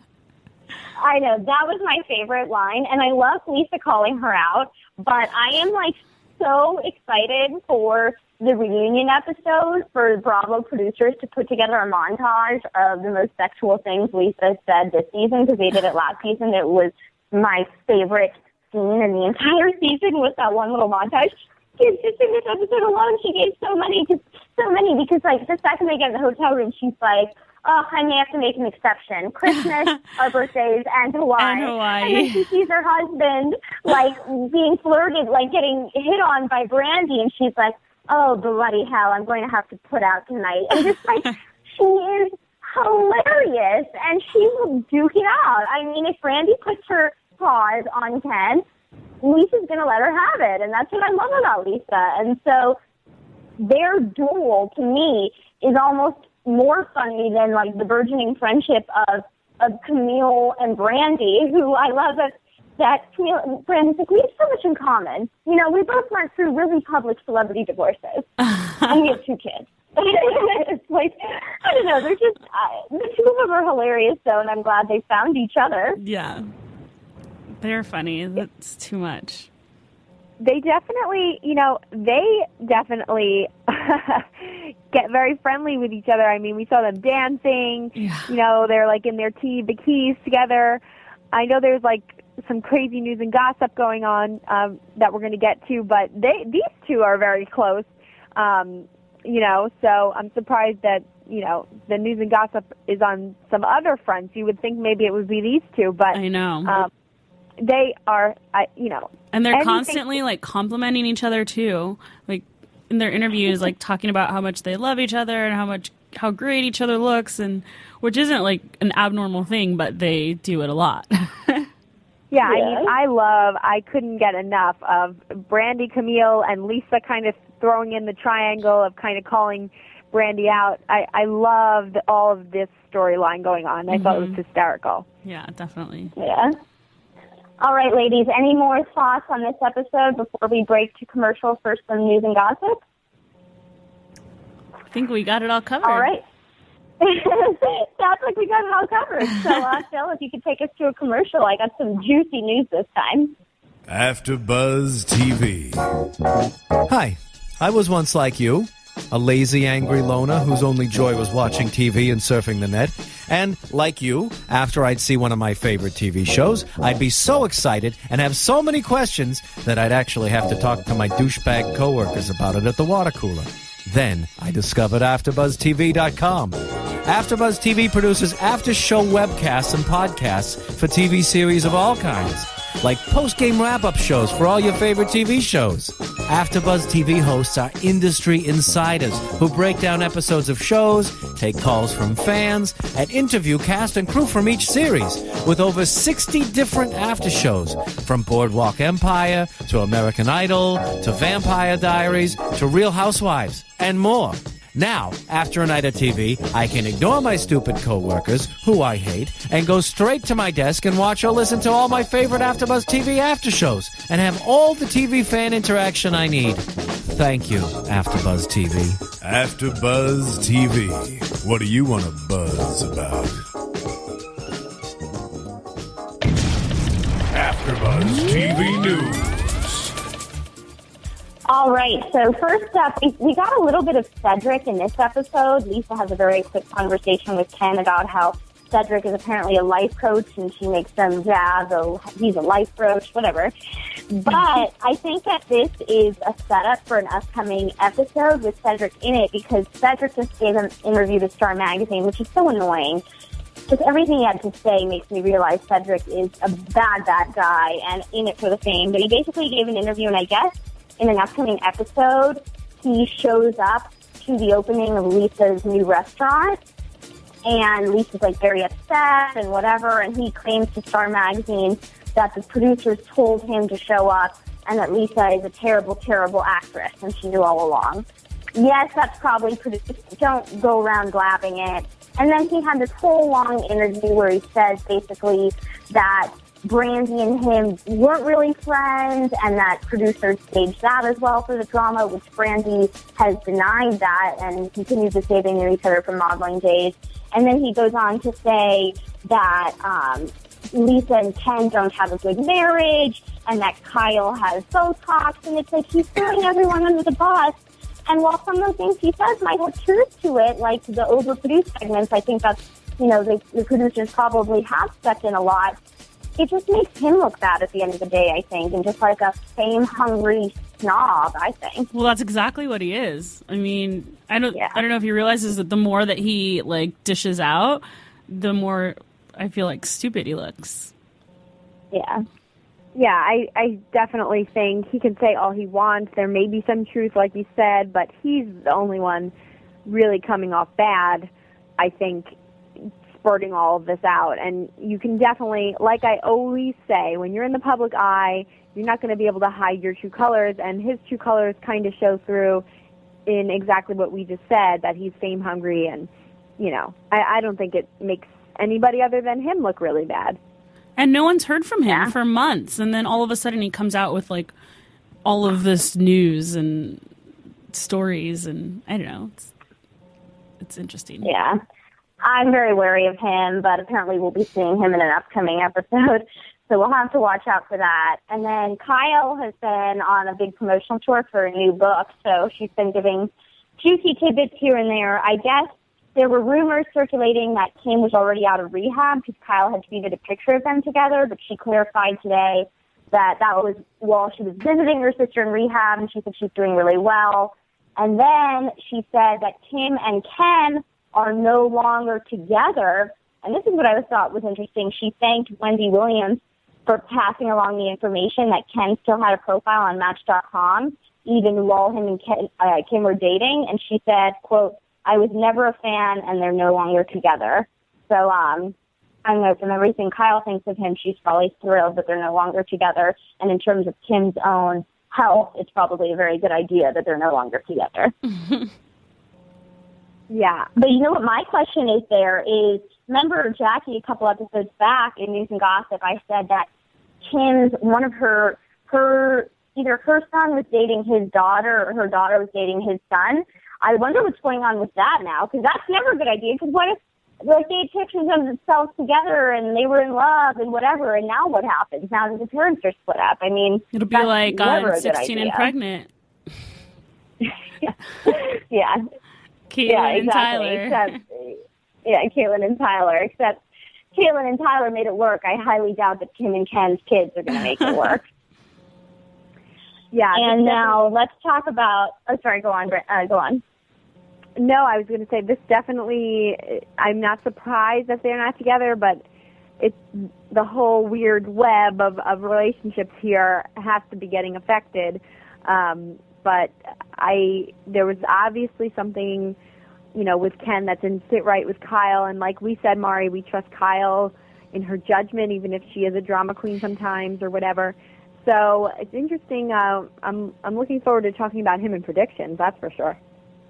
[SPEAKER 4] I know, that was my favorite line, and I love Lisa calling her out, but I am, like, so excited for the reunion episode for Bravo producers to put together a montage of the most sexual things Lisa said this season, because they did it last season. It was my favorite scene in the entire season was that one little montage. She's just in this episode alone. She gave so many, just so many, because, like, the second they get in the hotel room, she's like, oh, I may have to make an exception. Christmas, our birthdays, and Hawaii.
[SPEAKER 5] And Hawaii.
[SPEAKER 4] And then she sees her husband, like, being flirted, like, getting hit on by Brandy, and she's like, oh, bloody hell, I'm going to have to put out tonight. And just, like, she is hilarious, and she will duke it out. I mean, if Brandy puts her paws on Ken, Lisa's going to let her have it, and that's what I love about Lisa. And so their duel, to me, is almost more funny than, like, the burgeoning friendship of, of Camille and Brandy, who I love that, that Camille and Brandy's like, we have so much in common. You know, we both went through really public celebrity divorces, and we have two kids. It's like, I don't know, they're just, uh, the two of them are hilarious, though, and I'm glad they found each other.
[SPEAKER 5] Yeah. They're funny. That's too much.
[SPEAKER 6] They definitely, you know, they definitely get very friendly with each other. I mean, we saw them dancing.
[SPEAKER 5] Yeah.
[SPEAKER 6] You know, they're like in their tea bikinis together. I know there's like some crazy news and gossip going on um, that we're going to get to, but they these two are very close. Um, you know, so I'm surprised that, you know, the news and gossip is on some other fronts. You would think maybe it would be these two, but
[SPEAKER 5] I know.
[SPEAKER 6] Um, they are, uh, you know.
[SPEAKER 5] And they're
[SPEAKER 6] anything-
[SPEAKER 5] constantly, like, complimenting each other, too. Like, in their interviews, like, talking about how much they love each other and how much, how great each other looks, and which isn't, like, an abnormal thing, but they do it a lot.
[SPEAKER 6] Yeah,
[SPEAKER 4] Yeah.
[SPEAKER 6] I mean, I love, I couldn't get enough of Brandy, Camille, and Lisa kind of throwing in the triangle of kind of calling Brandy out. I, I loved all of this storyline going on. I
[SPEAKER 5] Mm-hmm.
[SPEAKER 6] thought it was hysterical.
[SPEAKER 5] Yeah, definitely.
[SPEAKER 4] Yeah. All right, ladies, any more thoughts on this episode before we break to commercial for some news and gossip?
[SPEAKER 5] I think we got it all covered.
[SPEAKER 4] All right. Sounds like we got it all covered. So, uh, Phil, if you could take us to a commercial, I got some juicy news this time.
[SPEAKER 1] AfterBuzz T V.
[SPEAKER 7] Hi, I was once like you, a lazy, angry loner whose only joy was watching T V and surfing the net. And, like you, after I'd see one of my favorite T V shows, I'd be so excited and have so many questions that I'd actually have to talk to my douchebag coworkers about it at the water cooler. Then I discovered After Buzz T V dot com. AfterBuzz T V produces after-show webcasts and podcasts for T V series of all kinds, like post-game wrap-up shows for all your favorite T V shows. AfterBuzz T V hosts are industry insiders who break down episodes of shows, take calls from fans, and interview cast and crew from each series, with over sixty different after shows, from Boardwalk Empire to American Idol to Vampire Diaries to Real Housewives, and more. Now, after a night of T V, I can ignore my stupid coworkers, who I hate, and go straight to my desk and watch or listen to all my favorite AfterBuzz T V after shows, and have all the T V fan interaction I need. Thank you, AfterBuzz T V.
[SPEAKER 1] AfterBuzz T V. What do you want to buzz about? AfterBuzz T V News.
[SPEAKER 4] All right, so first up, we, we got a little bit of Cedric in this episode. Lisa has a very quick conversation with Ken about how Cedric is apparently a life coach, and she makes them jazz, oh, he's a life coach, whatever. But I think that this is a setup for an upcoming episode with Cedric in it, because Cedric just gave an interview to Star Magazine, which is so annoying. Just everything he had to say makes me realize Cedric is a bad, bad guy and in it for the fame. But he basically gave an interview, and I guess in an upcoming episode, he shows up to the opening of Lisa's new restaurant, and Lisa's like very upset and whatever, and he claims to Star Magazine that the producers told him to show up and that Lisa is a terrible, terrible actress, and she knew all along. Yes, that's probably produced. Don't go around blabbing it. And then he had this whole long interview where he says basically that Brandy and him weren't really friends, and that producers staged that as well for the drama, which Brandy has denied that and continues to say they knew each other from modeling days. And then he goes on to say that um, Lisa and Ken don't have a good marriage, and that Kyle has Botox, and it's like he's throwing everyone under the bus. And while some of the things he says might have truth to it, like the overproduced segments, I think that's, you know, the, the producers probably have stepped in a lot. It just makes him look bad at the end of the day, I think, and just like a fame-hungry snob, I think.
[SPEAKER 5] Well, that's exactly what he is. I mean, I don't,
[SPEAKER 4] Yeah.
[SPEAKER 5] I don't know if he realizes that the more that he like dishes out, the more I feel like stupid he looks.
[SPEAKER 4] Yeah.
[SPEAKER 6] Yeah, I, I definitely think he can say all he wants. There may be some truth, like you said, but he's the only one really coming off bad, I think, spurting all of this out. And you can definitely, like I always say, when you're in the public eye, you're not going to be able to hide your true colors, and his true colors kind of show through in exactly what we just said, that he's fame hungry, and, you know, I, I don't think it makes anybody other than him look really bad.
[SPEAKER 5] And no one's heard from him
[SPEAKER 4] Yeah.
[SPEAKER 5] for months, and then all of a sudden he comes out with like all of this news and stories, and I don't know, it's it's interesting.
[SPEAKER 4] Yeah. I'm very wary of him, but apparently we'll be seeing him in an upcoming episode, so we'll have to watch out for that. And then Kyle has been on a big promotional tour for a new book, so she's been giving juicy tidbits here and there. I guess there were rumors circulating that Kim was already out of rehab because Kyle had tweeted a picture of them together, but she clarified today that that was while she was visiting her sister in rehab, and she said she's doing really well. And then she said that Kim and Ken are no longer together. And this is what I thought was interesting. She thanked Wendy Williams for passing along the information that Ken still had a profile on Match dot com, even while him and Ken, uh, Kim were dating. And she said, quote, "I was never a fan, and they're no longer together." So um, I don't know, from everything Kyle thinks of him, she's probably thrilled that they're no longer together. And in terms of Kim's own health, it's probably a very good idea that they're no longer together.
[SPEAKER 6] Yeah.
[SPEAKER 4] But you know what my question is there is, remember, Jackie, a couple episodes back in News and Gossip, I said that Kim's, one of her, her, either her son was dating his daughter or her daughter was dating his son. I wonder what's going on with that now, because that's never a good idea, because what if, like, they had pictures of themselves together and they were in love and whatever, and now what happens now that the parents are split up? I mean,
[SPEAKER 5] it'll be like
[SPEAKER 4] uh,
[SPEAKER 5] sixteen and pregnant.
[SPEAKER 4] yeah. yeah.
[SPEAKER 5] Caitlin
[SPEAKER 4] yeah,
[SPEAKER 5] and
[SPEAKER 4] exactly.
[SPEAKER 5] Tyler.
[SPEAKER 4] Except, yeah, Caitlin and Tyler. Except Caitlin and Tyler made it work. I highly doubt that Kim and Ken's kids are going to make it work.
[SPEAKER 6] Yeah.
[SPEAKER 4] And now let's talk about. Oh, sorry. Go on. Uh, go on.
[SPEAKER 6] No, I was going to say this definitely. I'm not surprised that they're not together, but it's the whole weird web of, of relationships here has to be getting affected. Um, But I, there was obviously something, you know, with Ken that didn't sit right with Kyle. And like we said, Mari, we trust Kyle in her judgment, even if she is a drama queen sometimes or whatever. So it's interesting. Uh, I'm I'm looking forward to talking about him in predictions. That's for sure.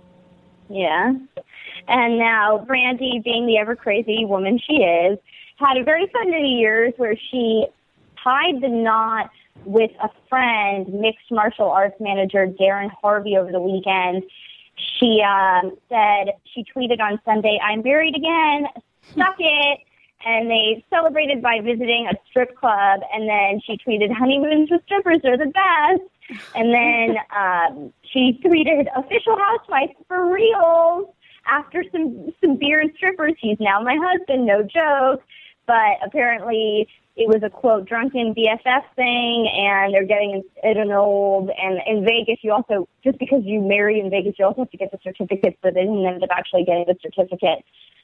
[SPEAKER 4] Yeah. And now Brandi, being the ever crazy woman she is, had a very fun New Year's where she tied the knot with a friend, mixed martial arts manager Darren Harvey, over the weekend. She um, said, she tweeted on Sunday, "I'm married again, suck it." And they celebrated by visiting a strip club. And then she tweeted, "Honeymoons with strippers are the best." And then um, she tweeted, "Official housewife for real. After some, some beer and strippers, he's now my husband, no joke." But apparently it was a, quote, drunken B F F thing, and they're getting it annulled. And in Vegas, you also, just because you marry in Vegas, you also have to get the certificate, so they didn't end up actually getting the certificate.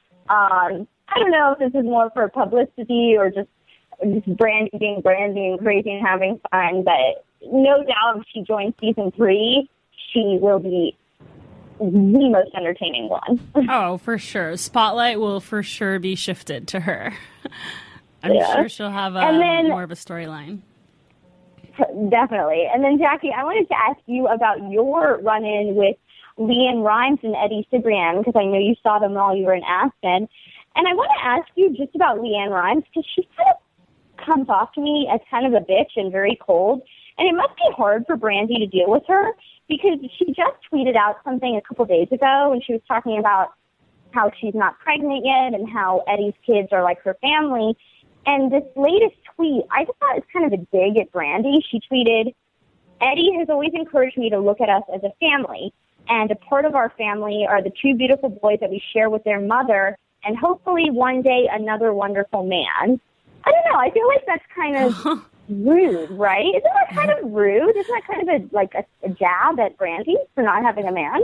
[SPEAKER 4] Um, I don't know if this is more for publicity or just, just Brandi being Brandi and crazy and having fun, but no doubt if she joins season three, she will be the most entertaining one.
[SPEAKER 5] Oh, for sure. Spotlight will for sure be shifted to her. I'm
[SPEAKER 4] yeah.
[SPEAKER 5] sure she'll have a,
[SPEAKER 4] and then,
[SPEAKER 5] more of a storyline.
[SPEAKER 4] Definitely. And then, Jackie, I wanted to ask you about your run-in with Leanne Rimes and Eddie Cibrian, because I know you saw them while you were in Aspen. And I want to ask you just about Leanne Rimes, because she kind of comes off to me as kind of a bitch and very cold. And it must be hard for Brandi to deal with her, because she just tweeted out something a couple days ago, and she was talking about how she's not pregnant yet and how Eddie's kids are like her family. And this latest tweet, I just thought it was kind of a dig at Brandi. She tweeted, "Eddie has always encouraged me to look at us as a family, and a part of our family are the two beautiful boys that we share with their mother, and hopefully one day another wonderful man." I don't know. I feel like that's kind of rude, right? Isn't that kind of rude? Isn't that kind of a, like a, a jab at Brandi for not having a man?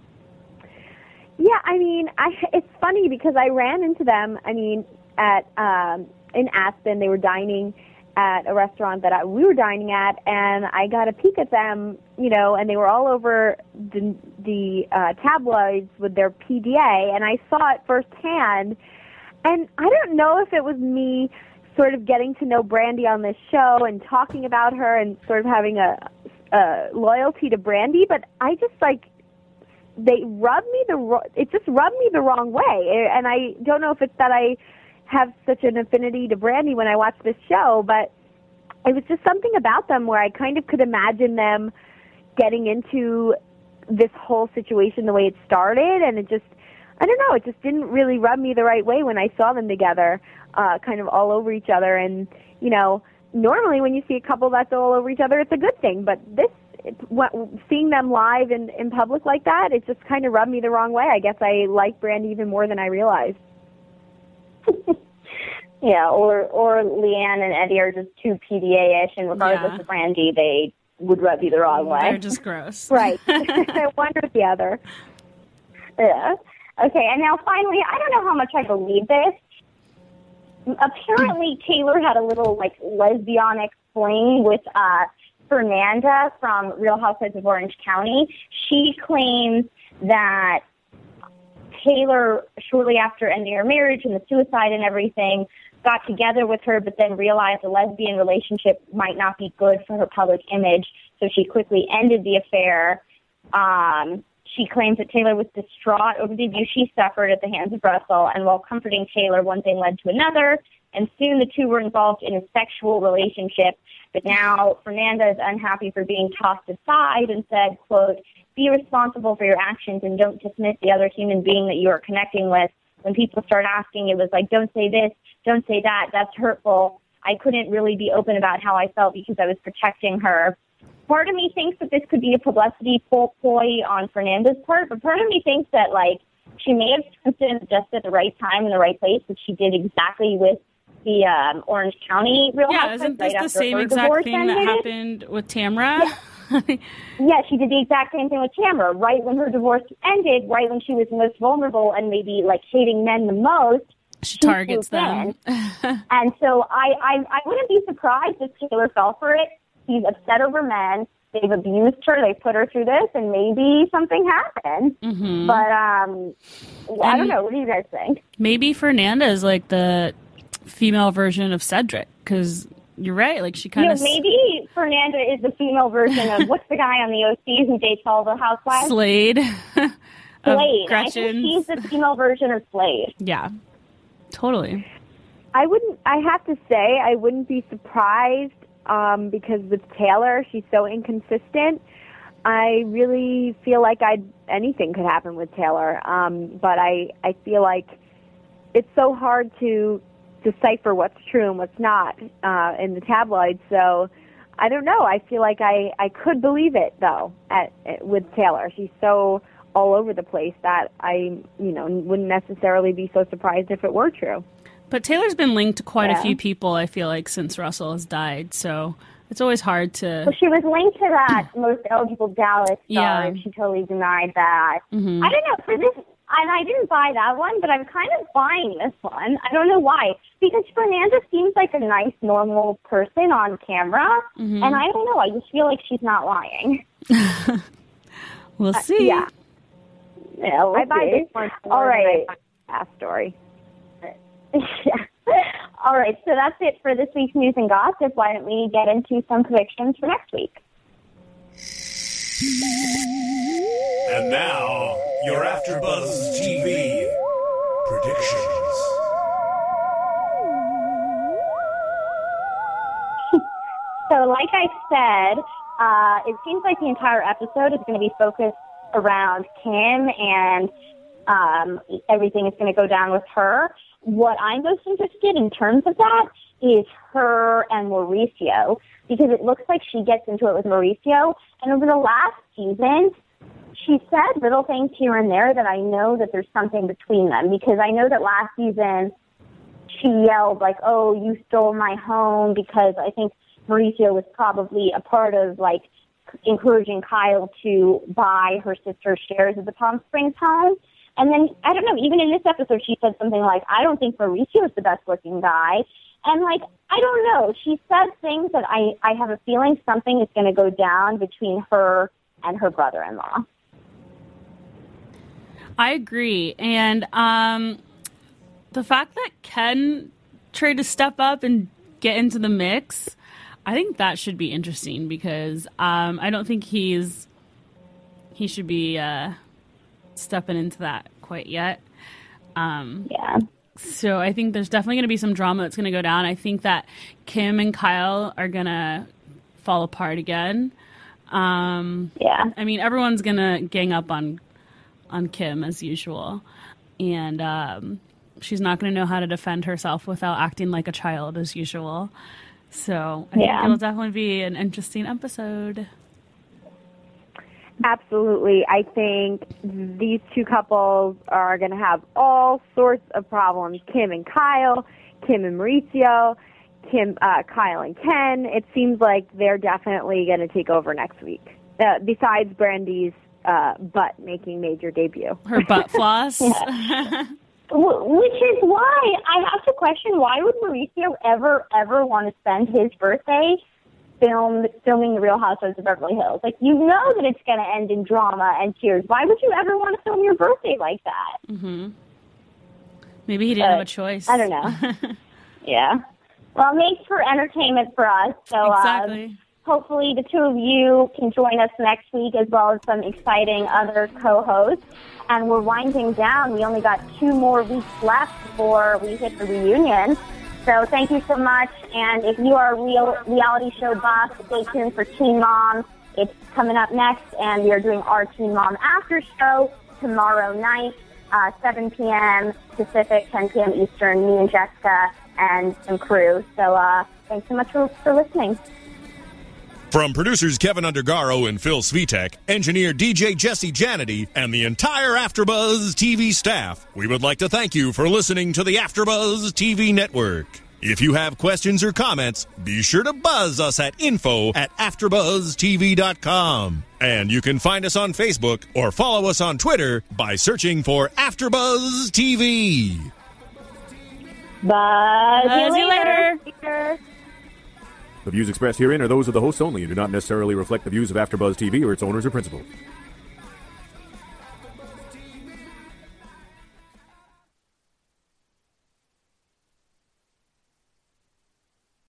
[SPEAKER 6] Yeah, I mean, I, it's funny because I ran into them, I mean, at um, in Aspen. They were dining at a restaurant that I, we were dining at, and I got a peek at them, you know, and they were all over the, the uh, tabloids with their P D A, and I saw it firsthand. And I don't know if it was me sort of getting to know Brandi on this show and talking about her and sort of having a, a loyalty to Brandi, but I just, like, they rubbed me the, it just rubbed me the wrong way. And I don't know if it's that I have such an affinity to Brandi when I watch this show, but it was just something about them where I kind of could imagine them getting into this whole situation the way it started, and it just, I don't know, it just didn't really rub me the right way when I saw them together, uh, kind of all over each other. And, you know, normally when you see a couple that's all over each other, it's a good thing, but this, it, what, seeing them live in, in public like that, it just kind of rubbed me the wrong way. I guess I like Brandi even more than I realized.
[SPEAKER 4] Yeah, or or Leanne and Eddie are just too P D A-ish, and regardless
[SPEAKER 5] Yeah.
[SPEAKER 4] of Brandi, they would rub you the wrong way.
[SPEAKER 5] They're just gross.
[SPEAKER 6] Right. One or the other.
[SPEAKER 4] Yeah. Okay, and now finally, I don't know how much I believe this. Apparently, Taylor had a little, like, lesbianic fling with uh, Fernanda from Real Housewives of Orange County. She claims that Taylor, shortly after ending her marriage and the suicide and everything, got together with her, but then realized a lesbian relationship might not be good for her public image, so she quickly ended the affair. Um, she claims that Taylor was distraught over the abuse she suffered at the hands of Russell, and while comforting Taylor, one thing led to another, and soon the two were involved in a sexual relationship. But now Fernanda is unhappy for being tossed aside and said, quote, "Be responsible for your actions and don't dismiss the other human being that you are connecting with. When people start asking, it was like, don't say this, don't say that, that's hurtful. I couldn't really be open about how I felt because I was protecting her." Part of me thinks that this could be a publicity ploy on Fernanda's part, but part of me thinks that, like, she may have jumped in just at the right time in the right place, which she did exactly with the um, Orange County Real
[SPEAKER 5] Yeah,
[SPEAKER 4] Housewives.
[SPEAKER 5] isn't this
[SPEAKER 4] right
[SPEAKER 5] the same exact thing that happened with Tamra?
[SPEAKER 4] Yeah. Yeah, she did the exact same thing with Tamra. Right when her divorce ended, right when she was most vulnerable and maybe, like, hating men the most,
[SPEAKER 5] she targets them.
[SPEAKER 4] And so I, I, I wouldn't be surprised if Taylor fell for it. She's upset over men. They've abused her. They put her through this, and maybe something happened.
[SPEAKER 5] Mm-hmm.
[SPEAKER 4] But um, I don't know. What do you guys think?
[SPEAKER 5] Maybe Fernanda is like the female version of Cedric, because you're right. Like, she kind
[SPEAKER 4] You
[SPEAKER 5] of
[SPEAKER 4] know, maybe Fernanda is the female version of what's the guy on the O C who dates all the housewives?
[SPEAKER 5] Slade.
[SPEAKER 4] Slade. I
[SPEAKER 5] Gretchen.
[SPEAKER 4] think she's the female version of Slade.
[SPEAKER 5] Yeah, totally.
[SPEAKER 6] I wouldn't. I have to say, I wouldn't be surprised um, because with Taylor, she's so inconsistent. I really feel like I'd anything could happen with Taylor, um, but I I feel like it's so hard to decipher what's true and what's not uh, in the tabloids. So I don't know. I feel like I I could believe it though at, at with Taylor. She's so all over the place that I you know wouldn't necessarily be so surprised if it were true.
[SPEAKER 5] But Taylor's been linked to quite
[SPEAKER 4] Yeah.
[SPEAKER 5] a few people, I feel like, since Russell has died. So it's always hard to...
[SPEAKER 4] Well, she was linked to that most eligible Dallas star,
[SPEAKER 5] Yeah.
[SPEAKER 4] and she totally denied that.
[SPEAKER 5] Mhm.
[SPEAKER 4] I don't know, for this, and I didn't buy that one, but I'm kind of buying this one. I don't know why. Because Fernanda seems like a nice, normal person on camera,
[SPEAKER 5] Mhm.
[SPEAKER 4] and I don't know, I just feel like she's not lying.
[SPEAKER 5] We'll see.
[SPEAKER 6] Yeah,
[SPEAKER 4] Yeah, we'll
[SPEAKER 6] I buy
[SPEAKER 4] see.
[SPEAKER 6] this one more
[SPEAKER 4] All right.
[SPEAKER 6] than I buy past story.
[SPEAKER 4] Yeah. All right, so that's it for this week's news and gossip. Why don't we get into some predictions for next week?
[SPEAKER 1] And now, your AfterBuzz T V predictions.
[SPEAKER 4] So like I said, uh, it seems like the entire episode is going to be focused around Kim, and um, everything is going to go down with her. What I'm most interested in terms of that is her and Mauricio, because it looks like she gets into it with Mauricio. And over the last season, she said little things here and there that I know that there's something between them, because I know that last season she yelled like, "Oh, you stole my home," because I think Mauricio was probably a part of like encouraging Kyle to buy her sister's shares of the Palm Springs home. And then, I don't know, even in this episode, she said something like, "I don't think Mauricio is the best-looking guy." And, like, I don't know. She said things that I, I have a feeling something is going to go down between her and her brother-in-law.
[SPEAKER 5] I agree. And um, the fact that Ken tried to step up and get into the mix, I think that should be interesting, because um, I don't think he's he should be uh, stepping into that quite yet. Um,
[SPEAKER 4] Yeah.
[SPEAKER 5] So I think there's definitely going to be some drama that's going to go down. I think that Kim and Kyle are going to fall apart again. Um,
[SPEAKER 4] Yeah.
[SPEAKER 5] I mean, everyone's going to gang up on on Kim as usual. And um, she's not going to know how to defend herself without acting like a child as usual. So I
[SPEAKER 4] Yeah.
[SPEAKER 5] think it'll definitely be an interesting episode.
[SPEAKER 6] Absolutely. I think these two couples are going to have all sorts of problems. Kim and Kyle, Kim and Mauricio, Kim, uh, Kyle and Ken. It seems like they're definitely going to take over next week. Uh, besides Brandy's uh, butt making major debut.
[SPEAKER 5] Her butt floss.
[SPEAKER 4] Wh- Which is why I have to question, why would Mauricio ever, ever want to spend his birthday filmed filming The Real Housewives of Beverly Hills. Like, you know that it's going to end in drama and tears. Why would you ever want to film your birthday like that?
[SPEAKER 5] Mm-hmm. Maybe he didn't
[SPEAKER 4] but,
[SPEAKER 5] have a choice.
[SPEAKER 4] I don't know. Yeah. Well, it makes for entertainment for us. So
[SPEAKER 5] exactly.
[SPEAKER 4] uh, hopefully the two of you can join us next week, as well as some exciting other co-hosts. And we're winding down. We only got two more weeks left before we hit the reunion. So thank you so much. And if you are a real reality show buff, stay tuned for Teen Mom. It's coming up next, and we are doing our Teen Mom after show tomorrow night, uh, seven p.m. Pacific, ten p.m. Eastern, me and Jessica and some crew. So uh, thanks so much for, for listening.
[SPEAKER 1] From producers Kevin Undergaro and Phil Svitek, engineer D J Jesse Janity, and the entire AfterBuzz T V staff, we would like to thank you for listening to the AfterBuzz T V network. If you have questions or comments, be sure to buzz us at info at after buzz t v dot com. And you can find us on Facebook or follow us on Twitter by searching for AfterBuzz T V.
[SPEAKER 4] Bye.
[SPEAKER 5] Bye. See you later.
[SPEAKER 4] later.
[SPEAKER 8] The views expressed herein are those of the hosts only and do not necessarily reflect the views of AfterBuzz T V or its owners or principals.